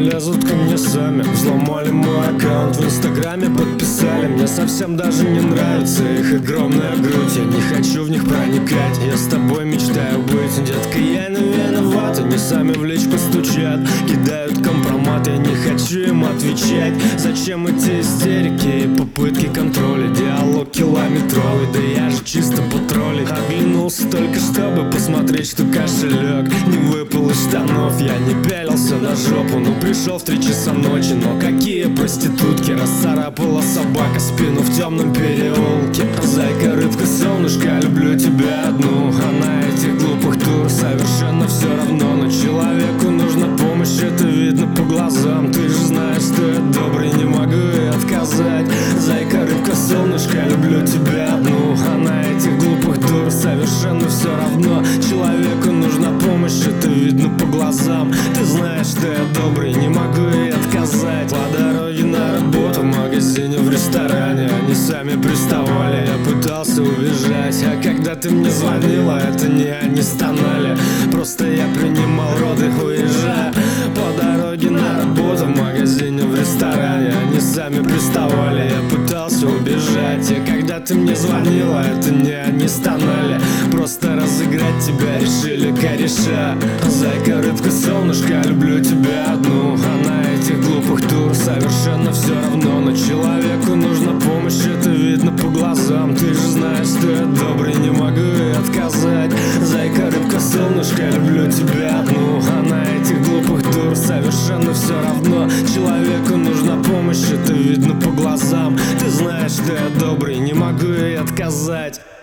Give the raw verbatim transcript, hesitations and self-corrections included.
лезут ко мне сами. Взломали мой аккаунт в инстаграме, подписали. Мне совсем даже не нравится их огромная грудь. Я не хочу в них проникать, я с тобой мечтаю быть. Детка, я не виноват, они сами в личку стучат, кидают компромат, я не хочу им отвечать. Зачем эти истерики и попытки контроля? Диалог километровый, да я же чисто по тролли. Оглянулся только чтобы посмотреть, что кошелек не выпал из штанов. Я не пялился на жопу, но пришел в три часа ночи. Но какие проститутки, расцарапала собака спину в темном переулке. Зайка, рыбка, солнышко, люблю тебя одну. А на этих глупых тур совершенно все равно. Но человеку нужна помощь, это видно по глазам. Ты же знаешь, что я добрый, не могу и отказать. Зайка, рыбка, солнышко, люблю тебя одну. А на этих глупых тур совершенно все равно. Человеку нужна помощь, это видно по глазам. Ты знаешь, что я добрый, не могу и отказать. По дороге на работу, в магазине, в ресторане они сами приставали, я пытался убежать. А когда ты мне звонила, это не они стонали, просто я принимал роды, уезжая. По дороге на работу, в магазине, в ресторане они сами приставали, я пытался убежать. И когда ты мне звонила, это не они стонали, просто разыграть тебя решили кореша. Зайка, рыбка, солнышко, люблю тебя одну. А на этих глупых тур совершенно все равно. Но человеку нужна помощь, это видно по глазам. Ты же знаешь, что я добрый, не могу и отказать. Зайка, рыбка, солнышко, люблю тебя одну. А на этих глупых тур совершенно все равно. Человеку нужна помощь, это видно по глазам. Ты знаешь, что я добрый, не могу и отказать.